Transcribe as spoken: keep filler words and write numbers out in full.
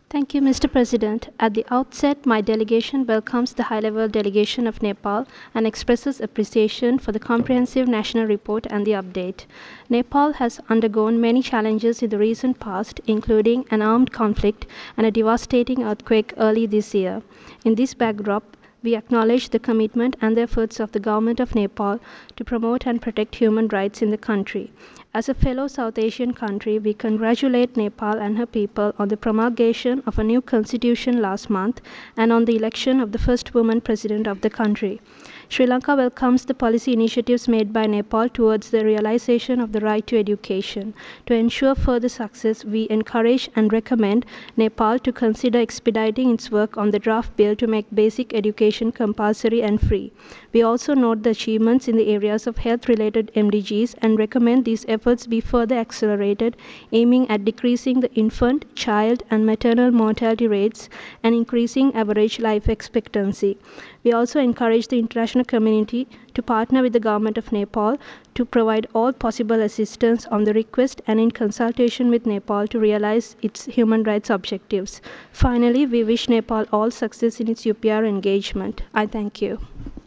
Thank you, Mister President. At the outset, my delegation welcomes the high-level delegation of Nepal and expresses appreciation for the comprehensive national report and the update. Nepal has undergone many challenges in the recent past, including an armed conflict and a devastating earthquake early this year. In this backdrop, we acknowledge the commitment and the efforts of the Government of Nepal to promote and protect human rights in the country. As a fellow South Asian country, we congratulate Nepal and her people on the promulgation of a new constitution last month and on the election of the first woman president of the country. Sri Lanka welcomes the policy initiatives made by Nepal towards the realization of the right to education. To ensure further success, we encourage and recommend Nepal to consider expediting its work on the draft bill to make basic education compulsory and free. We also note the achievements in the areas of health-related M D Gs and recommend these efforts be further accelerated, aiming at decreasing the infant, child, and maternal mortality rates and increasing average life expectancy. We also encourage the international community to partner with the Government of Nepal to provide all possible assistance on the request and in consultation with Nepal to realize its human rights objectives. Finally, we wish Nepal all success in its U P R engagement. I thank you.